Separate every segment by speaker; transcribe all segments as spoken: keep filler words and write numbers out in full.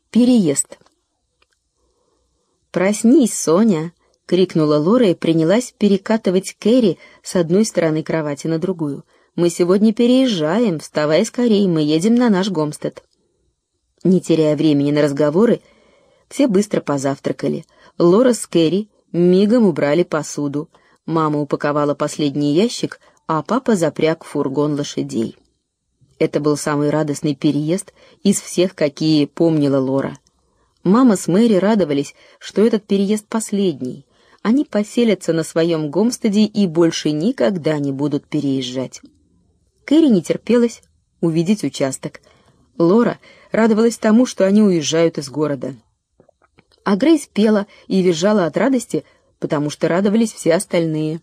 Speaker 1: Переезд. «Проснись, Соня!» — крикнула Лора и принялась перекатывать Кэрри с одной стороны кровати на другую. «Мы сегодня переезжаем, вставай скорей, мы едем на наш Гомстед». Не теряя времени на разговоры, все быстро позавтракали. Лора с Кэрри мигом убрали посуду. Мама упаковала последний ящик, а папа запряг в фургон лошадей. Это был самый радостный переезд из всех, какие помнила Лора. Мама с Мэри радовались, что этот переезд последний. Они поселятся на своем Гомстеде и больше никогда не будут переезжать. Кэрри не терпелось увидеть участок. Лора радовалась тому, что они уезжают из города. А Грейс пела и визжала от радости, потому что радовались все остальные.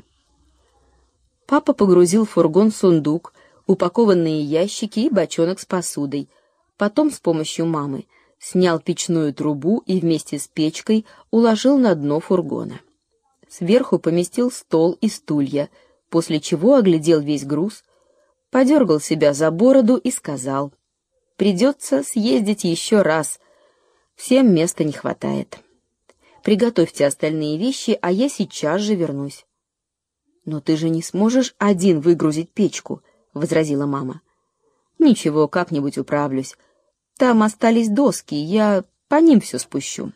Speaker 1: Папа погрузил в фургон сундук, упакованные ящики и бочонок с посудой. Потом с помощью мамы снял печную трубу и вместе с печкой уложил на дно фургона. Сверху поместил стол и стулья, после чего оглядел весь груз, подергал себя за бороду и сказал: «Придется съездить еще раз. Всем места не хватает. Приготовьте остальные вещи, а я сейчас же вернусь». «Но ты же не сможешь один выгрузить печку», — возразила мама. «Ничего, как-нибудь управлюсь. Там остались доски, я по ним все спущу».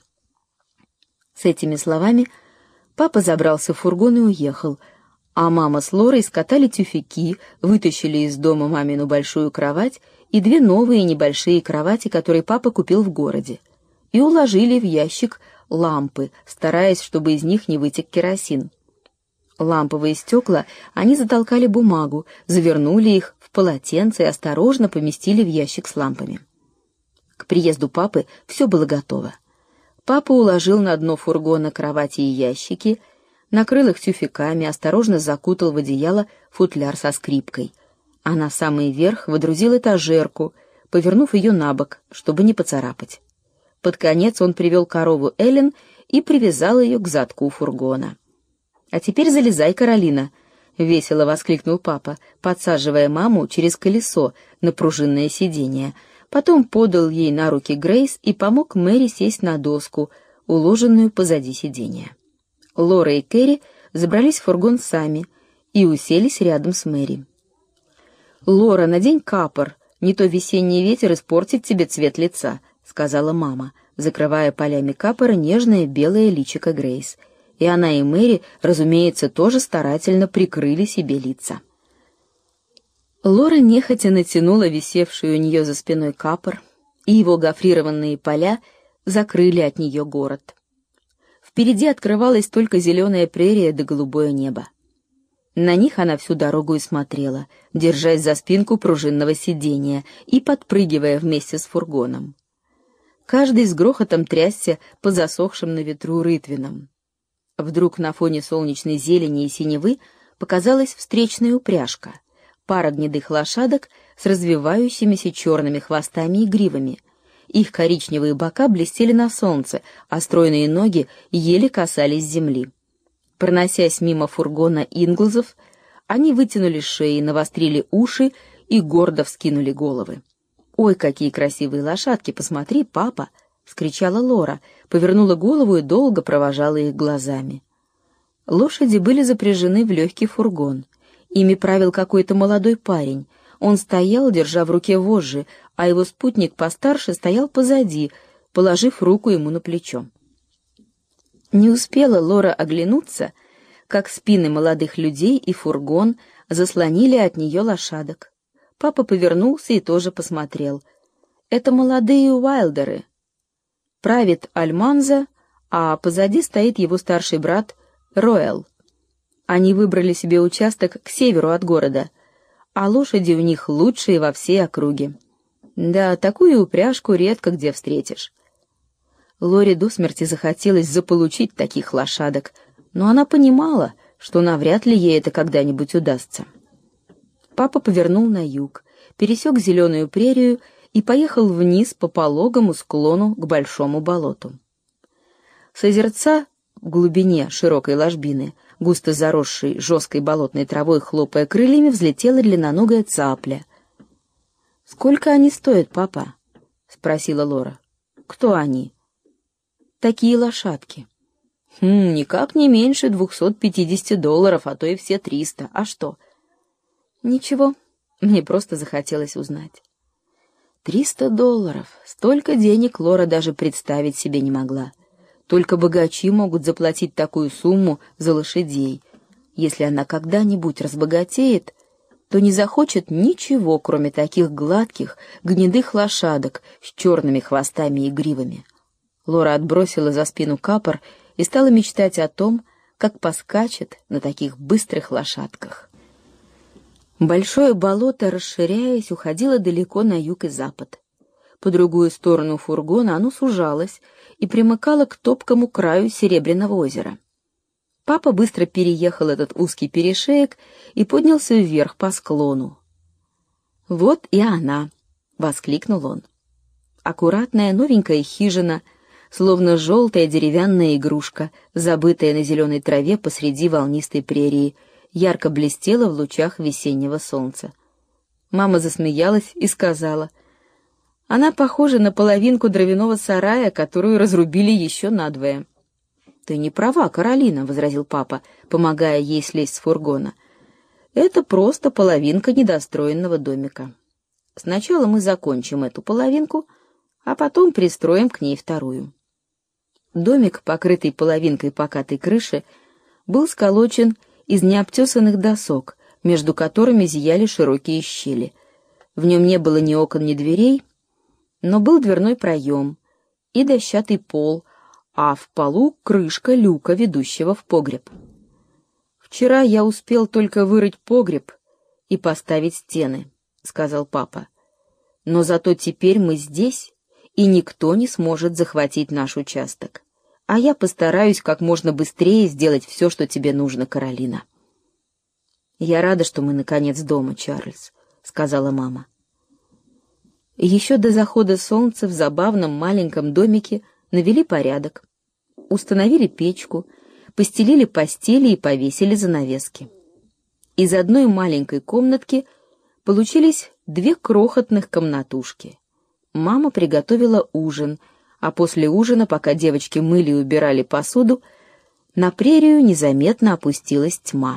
Speaker 1: С этими словами папа забрался в фургон и уехал, а мама с Лорой скатали тюфяки, вытащили из дома мамину большую кровать и две новые небольшие кровати, которые папа купил в городе, и уложили в ящик лампы, стараясь, чтобы из них не вытек керосин. Ламповые стекла они затолкали бумагу, завернули их в полотенце и осторожно поместили в ящик с лампами. К приезду папы все было готово. Папа уложил на дно фургона кровати и ящики, накрыл их тюфяками, осторожно закутал в одеяло футляр со скрипкой, а на самый верх водрузил этажерку, повернув ее на бок, чтобы не поцарапать. Под конец он привел корову Эллен и привязал ее к задку фургона. «А теперь залезай, Каролина!» — весело воскликнул папа, подсаживая маму через колесо на пружинное сиденье. Потом подал ей на руки Грейс и помог Мэри сесть на доску, уложенную позади сиденья. Лора и Кэрри забрались в фургон сами и уселись рядом с Мэри. «Лора, надень капор, не то весенний ветер испортит тебе цвет лица», — сказала мама, закрывая полями капора нежное белое личико Грейс. И она и Мэри, разумеется, тоже старательно прикрыли себе лица. Лора нехотя натянула висевший у нее за спиной капор, и его гофрированные поля закрыли от нее город. Впереди открывалась только зеленая прерия да голубое небо. На них она всю дорогу и смотрела, держась за спинку пружинного сиденья и подпрыгивая вместе с фургоном. Каждый с грохотом трясся по засохшим на ветру рытвинам. Вдруг на фоне солнечной зелени и синевы показалась встречная упряжка, пара гнедых лошадок с развивающимися черными хвостами и гривами. Их коричневые бока блестели на солнце, а стройные ноги еле касались земли. Проносясь мимо фургона Инглзов, они вытянули шеи, навострили уши и гордо вскинули головы. «Ой, какие красивые лошадки! Посмотри, папа!» — вскричала Лора, повернула голову и долго провожала их глазами. Лошади были запряжены в легкий фургон. Ими правил какой-то молодой парень. Он стоял, держа в руке вожжи, а его спутник постарше стоял позади, положив руку ему на плечо. Не успела Лора оглянуться, как спины молодых людей и фургон заслонили от нее лошадок. Папа повернулся и тоже посмотрел. Это молодые Уайлдеры. Правит Альманза, а позади стоит его старший брат Роэл. Они выбрали себе участок к северу от города, а лошади у них лучшие во всей округе. Да, такую упряжку редко где встретишь. Лоре до смерти захотелось заполучить таких лошадок, но она понимала, что навряд ли ей это когда-нибудь удастся. Папа повернул на юг, пересек зеленую прерию и поехал вниз по пологому склону к большому болоту. С озерца в глубине широкой ложбины, густо заросшей жесткой болотной травой, хлопая крыльями, взлетела длинноногая цапля. «Сколько они стоят, папа?» — спросила Лора. Кто они? Такие лошадки. Хм, никак не меньше двухсот пятидесяти долларов, а то и все триста. А что? Ничего, мне просто захотелось узнать. Триста долларов. Столько денег Лора даже представить себе не могла. Только богачи могут заплатить такую сумму за лошадей. Если она когда-нибудь разбогатеет, то не захочет ничего, кроме таких гладких, гнедых лошадок с черными хвостами и гривами. Лора отбросила за спину капор и стала мечтать о том, как поскачет на таких быстрых лошадках. Большое болото, расширяясь, уходило далеко на юг и запад. По другую сторону фургона оно сужалось и примыкало к топкому краю Серебряного озера. Папа быстро переехал этот узкий перешеек и поднялся вверх по склону. «Вот и она!» — воскликнул он. Аккуратная новенькая хижина, словно желтая деревянная игрушка, забытая на зеленой траве посреди волнистой прерии, ярко блестела в лучах весеннего солнца. Мама засмеялась и сказала: «Она похожа на половинку дровяного сарая, которую разрубили еще надвое». «Ты не права, Каролина», — возразил папа, помогая ей слезть с фургона. «Это просто половинка недостроенного домика. Сначала мы закончим эту половинку, а потом пристроим к ней вторую». Домик, покрытый половинкой покатой крыши, был сколочен из необтесанных досок, между которыми зияли широкие щели. В нем не было ни окон, ни дверей, но был дверной проем и дощатый пол, а в полу крышка люка, ведущего в погреб. «Вчера я успел только вырыть погреб и поставить стены», — сказал папа. «Но зато теперь мы здесь, и никто не сможет захватить наш участок. А я постараюсь как можно быстрее сделать все, что тебе нужно, Каролина». «Я рада, что мы наконец дома, Чарльз», — сказала мама. Еще до захода солнца в забавном маленьком домике навели порядок, установили печку, постелили постели и повесили занавески. Из одной маленькой комнатки получились две крохотных комнатушки. Мама приготовила ужин, а после ужина, пока девочки мыли и убирали посуду, на прерию незаметно опустилась тьма.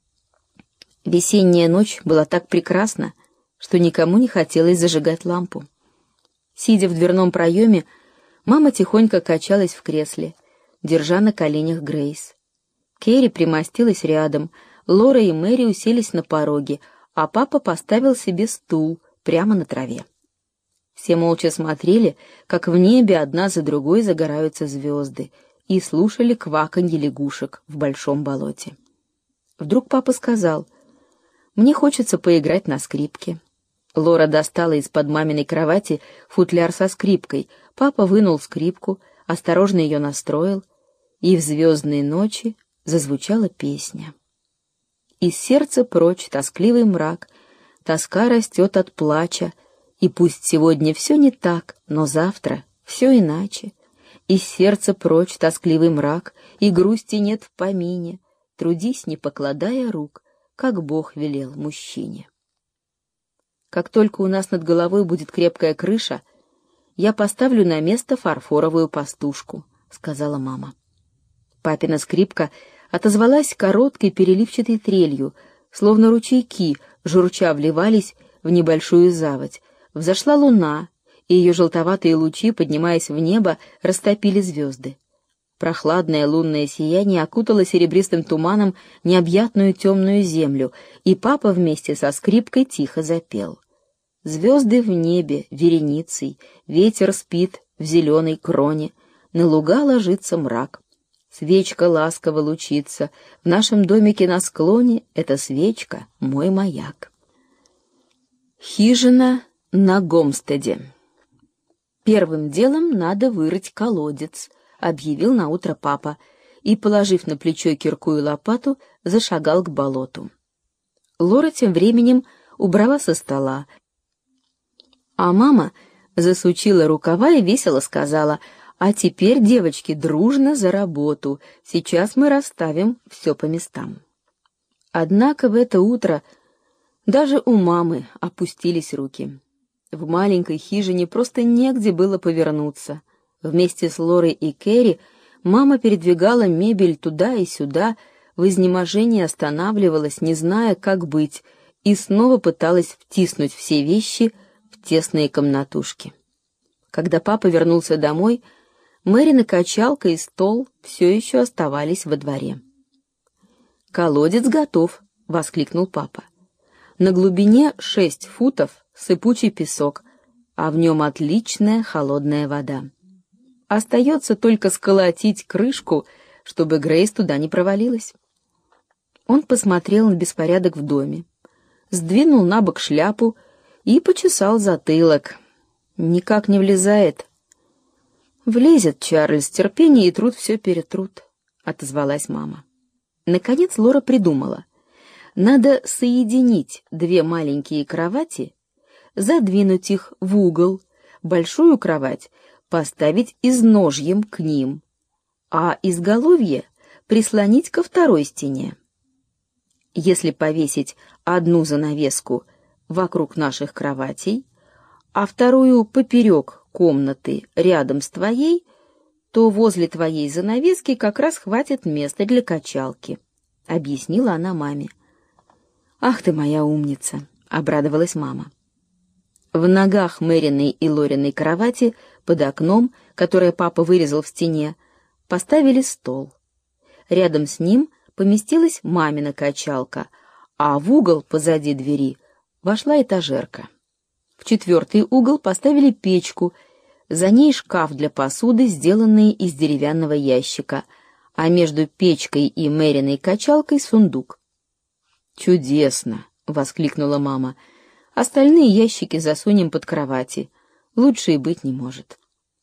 Speaker 1: Весенняя ночь была так прекрасна, что никому не хотелось зажигать лампу. Сидя в дверном проеме, мама тихонько качалась в кресле, держа на коленях Грейс. Керри примостилась рядом, Лора и Мэри уселись на пороге, а папа поставил себе стул прямо на траве. Все молча смотрели, как в небе одна за другой загораются звезды, и слушали кваканье лягушек в большом болоте. Вдруг папа сказал: «Мне хочется поиграть на скрипке». Лора достала из-под маминой кровати футляр со скрипкой. Папа вынул скрипку, осторожно ее настроил, и в звездные ночи зазвучала песня. Из сердца прочь тоскливый мрак, тоска растет от плача, и пусть сегодня все не так, но завтра все иначе. Из сердца прочь тоскливый мрак, и грусти нет в помине, трудись, не покладая рук, как Бог велел мужчине. Как только у нас над головой будет крепкая крыша, я поставлю на место фарфоровую пастушку, — сказала мама. Папина скрипка отозвалась короткой переливчатой трелью, словно ручейки, журча, вливались в небольшую заводь. Взошла луна, и ее желтоватые лучи, поднимаясь в небо, растопили звезды. Прохладное лунное сияние окутало серебристым туманом необъятную темную землю, и папа вместе со скрипкой тихо запел. Звезды в небе вереницей, ветер спит в зеленой кроне, на луга ложится мрак. Свечка ласково лучится, в нашем домике на склоне эта свечка — мой маяк. Хижина на Гомстеде. «Первым делом надо вырыть колодец», — объявил наутро папа, и, положив на плечо кирку и лопату, зашагал к болоту. Лора тем временем убрала со стола, а мама засучила рукава и весело сказала: «А теперь, девочки, дружно за работу. Сейчас мы расставим все по местам». Однако в это утро даже у мамы опустились руки. В маленькой хижине просто негде было повернуться. Вместе с Лорой и Кэрри мама передвигала мебель туда и сюда, в изнеможении останавливалась, не зная, как быть, и снова пыталась втиснуть все вещи в тесные комнатушки. Когда папа вернулся домой, Мэрина качалка и стол все еще оставались во дворе. «Колодец готов!» — воскликнул папа. «На глубине шесть футов сыпучий песок, а в нем отличная холодная вода. Остается только сколотить крышку, чтобы Грейс туда не провалилась». Он посмотрел на беспорядок в доме, сдвинул на бок шляпу и почесал затылок. «Никак не влезает». «Влезет, Чарльз, терпение и труд все перетрут», — отозвалась мама. Наконец Лора придумала. Надо соединить две маленькие кровати, задвинуть их в угол, большую кровать поставить изножьем к ним, а изголовье прислонить ко второй стене. Если повесить одну занавеску вокруг наших кроватей, а вторую поперек комнаты рядом с твоей, то возле твоей занавески как раз хватит места для качалки, — объяснила она маме. «Ах ты моя умница!» — обрадовалась мама. В ногах Мэриной и Лориной кровати под окном, которое папа вырезал в стене, поставили стол. Рядом с ним поместилась мамина качалка, а в угол позади двери вошла этажерка. В четвертый угол поставили печку, за ней шкаф для посуды, сделанный из деревянного ящика, а между печкой и Мэриной качалкой сундук. «Чудесно!» — воскликнула мама. «Остальные ящики засунем под кровати. Лучше и быть не может».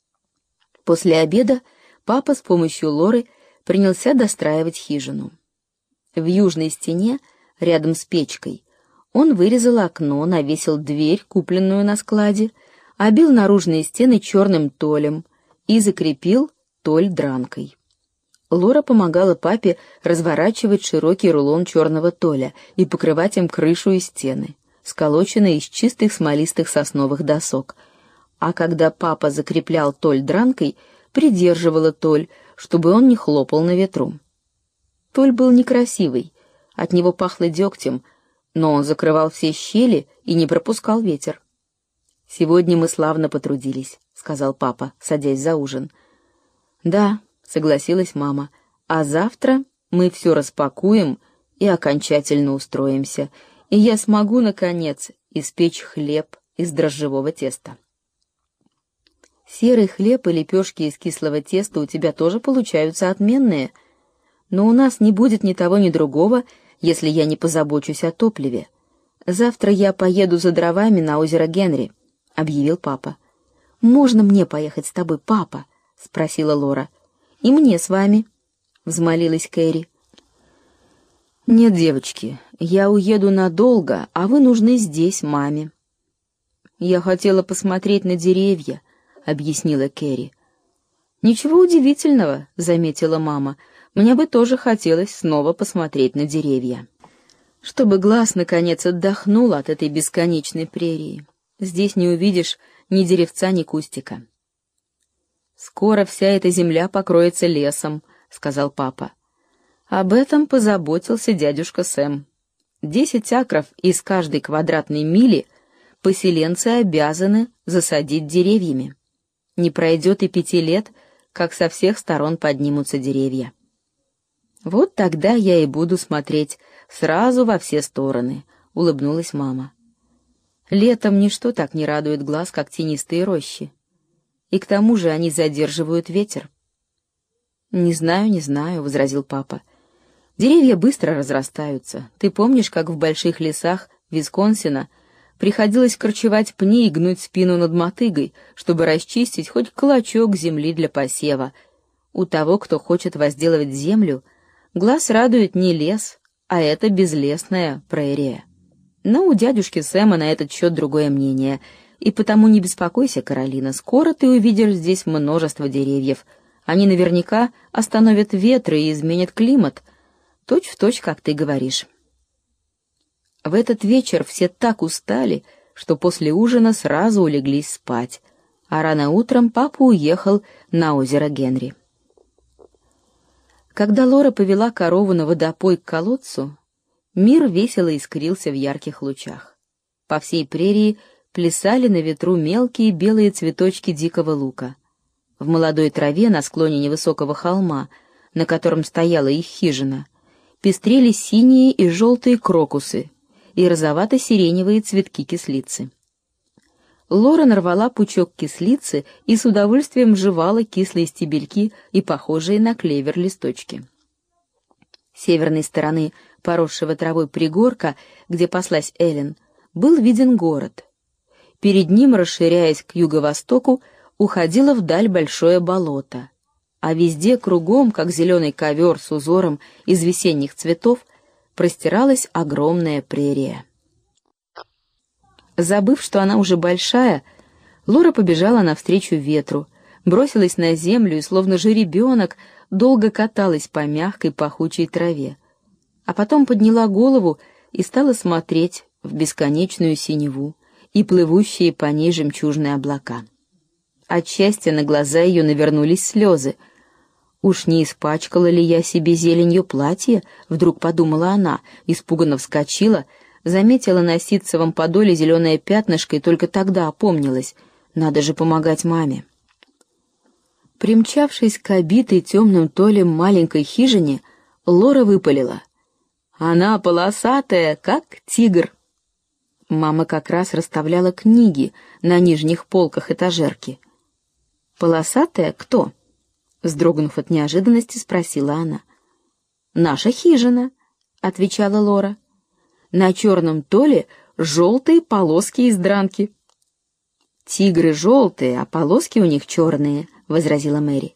Speaker 1: После обеда папа с помощью Лоры принялся достраивать хижину. В южной стене, рядом с печкой, он вырезал окно, навесил дверь, купленную на складе, обил наружные стены черным толем и закрепил толь дранкой. Лора помогала папе разворачивать широкий рулон черного толя и покрывать им крышу и стены, сколоченные из чистых смолистых сосновых досок. А когда папа закреплял толь дранкой, придерживала толь, чтобы он не хлопал на ветру. Толь был некрасивый, от него пахло дегтем, но он закрывал все щели и не пропускал ветер. «Сегодня мы славно потрудились», — сказал папа, садясь за ужин. «Да», — согласилась мама, — «а завтра мы все распакуем и окончательно устроимся, и я смогу, наконец, испечь хлеб из дрожжевого теста». «Серый хлеб и лепешки из кислого теста у тебя тоже получаются отменные, но у нас не будет ни того, ни другого, если я не позабочусь о топливе. Завтра я поеду за дровами на озеро Генри», — объявил папа. «Можно мне поехать с тобой, папа?» — спросила Лора. «И мне с вами», — взмолилась Кэрри. «Нет, девочки, я уеду надолго, а вы нужны здесь, маме». «Я хотела посмотреть на деревья», — объяснила Кэрри. «Ничего удивительного», — заметила мама. «Мне бы тоже хотелось снова посмотреть на деревья. Чтобы глаз, наконец, отдохнул от этой бесконечной прерии. Здесь не увидишь ни деревца, ни кустика». «Скоро вся эта земля покроется лесом», — сказал папа. Об этом позаботился дядюшка Сэм. Десять акров из каждой квадратной мили поселенцы обязаны засадить деревьями. Не пройдет и пяти лет, как со всех сторон поднимутся деревья. «Вот тогда я и буду смотреть сразу во все стороны», — улыбнулась мама. «Летом ничто так не радует глаз, как тенистые рощи. И к тому же они задерживают ветер». «Не знаю, не знаю», — возразил папа. «Деревья быстро разрастаются. Ты помнишь, как в больших лесах Висконсина приходилось корчевать пни и гнуть спину над мотыгой, чтобы расчистить хоть клочок земли для посева? У того, кто хочет возделывать землю, глаз радует не лес, а эта безлесная прерия. Но у дядюшки Сэма на этот счет другое мнение, и потому не беспокойся, Каролина, скоро ты увидишь здесь множество деревьев. Они наверняка остановят ветры и изменят климат, точь-в-точь, как ты говоришь». В этот вечер все так устали, что после ужина сразу улеглись спать, а рано утром папа уехал на озеро Генри. Когда Лора повела корову на водопой к колодцу, мир весело искрился в ярких лучах. По всей прерии плясали на ветру мелкие белые цветочки дикого лука. В молодой траве на склоне невысокого холма, на котором стояла их хижина, пестрели синие и желтые крокусы и розовато-сиреневые цветки кислицы. Лора нарвала пучок кислицы и с удовольствием жевала кислые стебельки и похожие на клевер листочки. С северной стороны поросшего травой пригорка, где паслась Эллен, был виден город. Перед ним, расширяясь к юго-востоку, уходило вдаль большое болото, а везде кругом, как зеленый ковер с узором из весенних цветов, простиралась огромная прерия. Забыв, что она уже большая, Лора побежала навстречу ветру, бросилась на землю и, словно жеребенок, долго каталась по мягкой пахучей траве, а потом подняла голову и стала смотреть в бесконечную синеву и плывущие по ней жемчужные облака. От счастья на глаза ее навернулись слезы. «Уж не испачкала ли я себе зеленью платье?» — вдруг подумала она, испуганно вскочила, заметила на ситцевом подоле зеленое пятнышко и только тогда опомнилась. Надо же помогать маме. Примчавшись к обитой темным толем маленькой хижине, Лора выпалила: «Она полосатая, как тигр!» Мама как раз расставляла книги на нижних полках этажерки. «Полосатая кто?» — вздрогнув от неожиданности, спросила она. «Наша хижина», — отвечала Лора. «На черном толе желтые полоски из дранки». «Тигры желтые, а полоски у них черные», — возразила Мэри.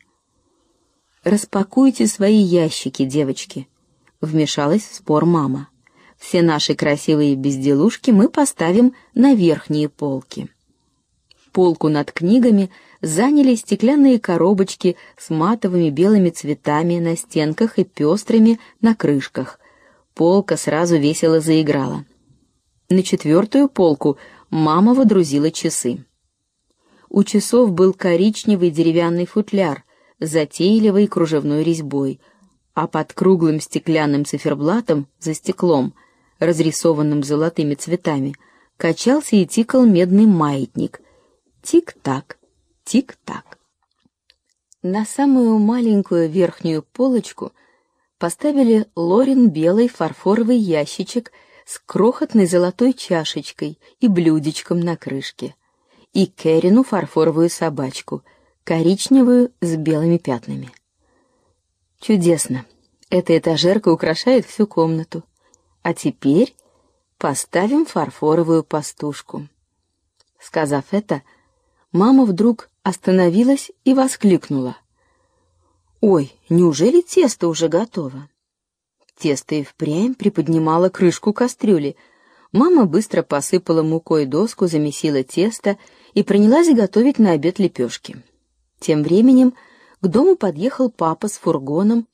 Speaker 1: «Распакуйте свои ящики, девочки», — вмешалась в спор мама. «Все наши красивые безделушки мы поставим на верхние полки». Полку над книгами заняли стеклянные коробочки с матовыми белыми цветами на стенках и пестрыми на крышках. Полка сразу весело заиграла. На четвертую полку мама водрузила часы. У часов был коричневый деревянный футляр с затейливой кружевной резьбой, а под круглым стеклянным циферблатом за стеклом, разрисованным золотыми цветами, качался и тикал медный маятник. Тик-так, тик-так. На самую маленькую верхнюю полочку поставили Лорин белый фарфоровый ящичек с крохотной золотой чашечкой и блюдечком на крышке, и Кэрину фарфоровую собачку, коричневую с белыми пятнами. Чудесно. Эта этажерка украшает всю комнату. А теперь поставим фарфоровую пастушку. Сказав это, мама вдруг остановилась и воскликнула: «Ой, неужели тесто уже готово?» Тесто и впрямь приподнимало крышку кастрюли. Мама быстро посыпала мукой доску, замесила тесто и принялась готовить на обед лепешки. Тем временем к дому подъехал папа с фургоном,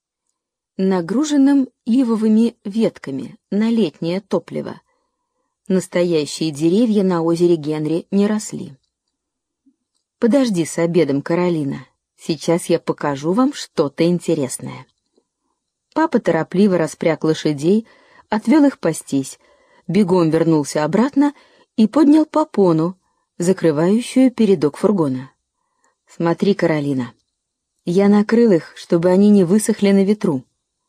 Speaker 1: нагруженным ивовыми ветками на летнее топливо. Настоящие деревья на озере Генри не росли. «Подожди с обедом, Каролина. Сейчас я покажу вам что-то интересное». Папа торопливо распряг лошадей, отвел их пастись, бегом вернулся обратно и поднял попону, закрывающую передок фургона. «Смотри, Каролина, я накрыл их, чтобы они не высохли на ветру».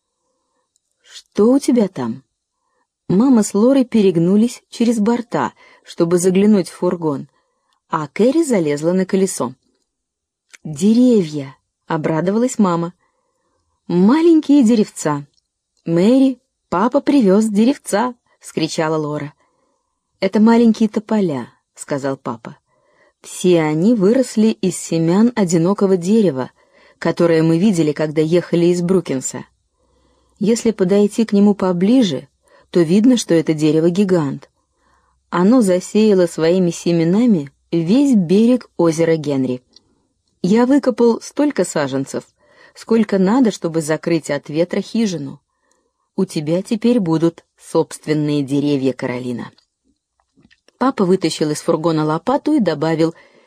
Speaker 1: «Что у тебя там?» Мама с Лорой перегнулись через борта, чтобы заглянуть в фургон, а Кэрри залезла на колесо. «Деревья!» — обрадовалась мама. «Маленькие деревца. Мэри, папа привез деревца!» — вскричала Лора. «Это маленькие тополя», — сказал папа. «Все они выросли из семян одинокого дерева, которое мы видели, когда ехали из Брукинса. Если подойти к нему поближе, то видно, что это дерево-гигант. Оно засеяло своими семенами весь берег озера Генри. Я выкопал столько саженцев, сколько надо, чтобы закрыть от ветра хижину. У тебя теперь будут собственные деревья, Каролина». Папа вытащил из фургона лопату и добавил: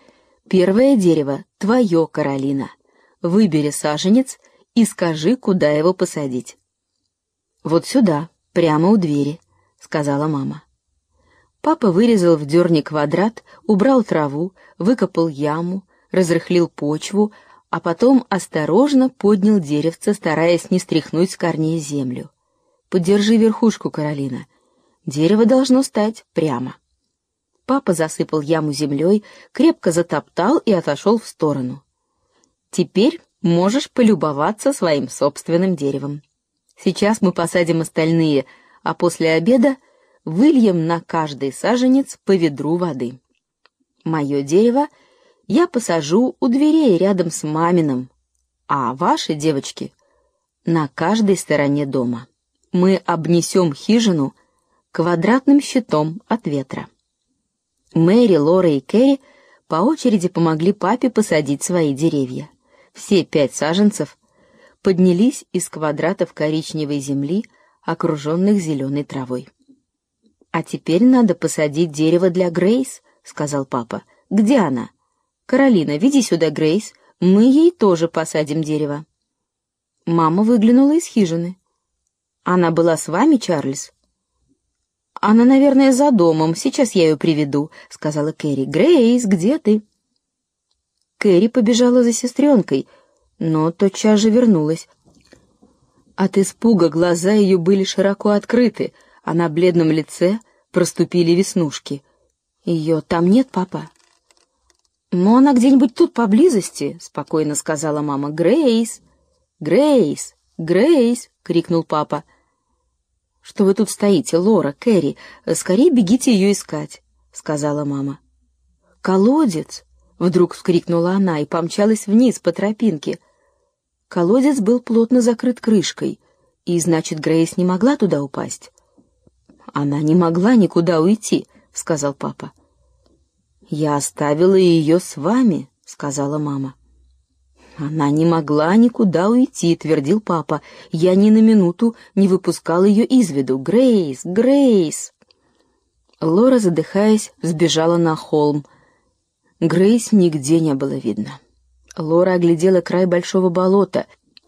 Speaker 1: Первое дерево твое, Каролина. Выбери саженец и скажи, куда его посадить. Вот сюда, прямо у двери, сказала мама. Папа вырезал в дерне квадрат, убрал траву, выкопал яму, разрыхлил почву, а потом осторожно поднял деревце, стараясь не стряхнуть с корней землю. Подержи верхушку, Каролина. Дерево должно стать прямо. Папа засыпал яму землей, крепко затоптал и отошел в сторону. Теперь можешь полюбоваться своим собственным деревом. Сейчас мы посадим остальные, а после обеда выльем на каждый саженец по ведру воды. Мое дерево я посажу у дверей рядом с маминым, а ваши, девочки, на каждой стороне дома. Мы обнесем хижину квадратным щитом от ветра. Мэри, Лора и Кэрри по очереди помогли папе посадить свои деревья. Все пять саженцев поднялись из квадратов коричневой земли, окруженных зеленой травой. «А теперь надо посадить дерево для Грейс», — сказал папа. «Где она? Каролина, веди сюда Грейс, мы ей тоже посадим дерево». Мама выглянула из хижины. «Она была с вами, Чарльз?» «Она, наверное, за домом, сейчас я ее приведу», — сказала Кэрри. «Грейс, где ты?» Кэрри побежала за сестренкой, но тотчас же вернулась. От испуга глаза ее были широко открыты, а на бледном лице проступили веснушки. «Ее там нет, папа?» «Но она где-нибудь тут поблизости», — спокойно сказала мама. «Грейс! Грейс! Грейс!» — крикнул папа. «Что вы тут стоите, Лора, Кэрри? Скорее бегите ее искать», — сказала мама. «Колодец!» — вдруг вскрикнула она и помчалась вниз по тропинке. Колодец был плотно закрыт крышкой, и, значит, Грейс не могла туда упасть. «Она не могла никуда уйти», — сказал папа. «Я оставила ее с вами», — сказала мама. «Она не могла никуда уйти», — твердил папа. «Я ни на минуту не выпускал ее из виду. Грейс, Грейс!» Лора, задыхаясь, взбежала на холм. Грейс нигде не было видно. Лора оглядела край большого болота,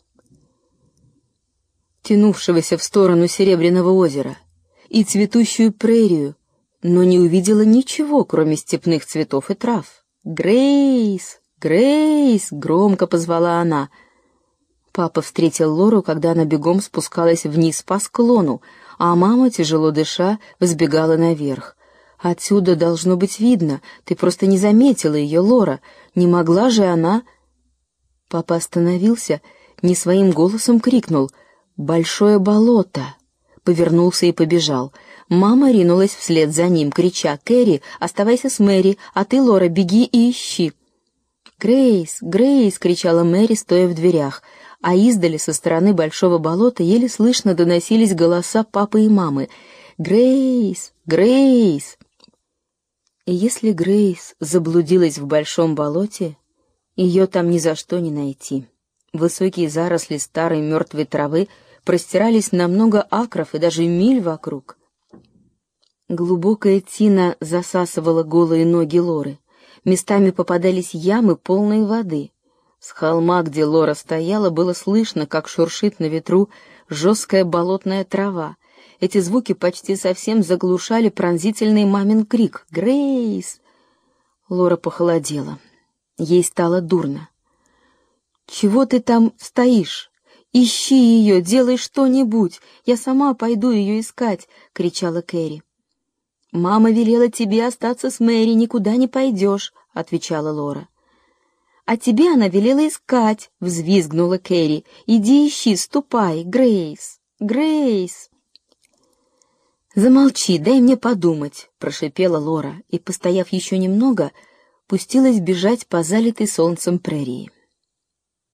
Speaker 1: тянувшегося в сторону Серебряного озера, и цветущую прерию, но не увидела ничего, кроме степных цветов и трав. «Грейс! Грейс!» — громко позвала она. Папа встретил Лору, когда она бегом спускалась вниз по склону, а мама, тяжело дыша, взбегала наверх. «Отсюда должно быть видно. Ты просто не заметила ее, Лора. Не могла же она...» Папа остановился, не своим голосом крикнул: «Большое болото!» Повернулся и побежал. Мама ринулась вслед за ним, крича: «Кэрри, оставайся с Мэри, а ты, Лора, беги и ищи!» «Грейс! Грейс!» — кричала Мэри, стоя в дверях, а издали со стороны большого болота еле слышно доносились голоса папы и мамы. «Грейс! Грейс!» И если Грейс заблудилась в большом болоте, ее там ни за что не найти. Высокие заросли старой мертвой травы простирались на много акров и даже миль вокруг. Глубокая тина засасывала голые ноги Лоры. Местами попадались ямы, полные воды. С холма, где Лора стояла, было слышно, как шуршит на ветру жесткая болотная трава. Эти звуки почти совсем заглушали пронзительный мамин крик: «Грейс!» Лора похолодела. Ей стало дурно. «Чего ты там стоишь? Ищи ее, делай что-нибудь, я сама пойду ее искать!» — кричала Кэрри. «Мама велела тебе остаться с Мэри, никуда не пойдешь», — отвечала Лора. «А тебе она велела искать», — взвизгнула Кэрри. «Иди ищи, ступай, Грейс, Грейс!» «Замолчи, дай мне подумать», — прошипела Лора и, постояв еще немного, пустилась бежать по залитой солнцем прерии.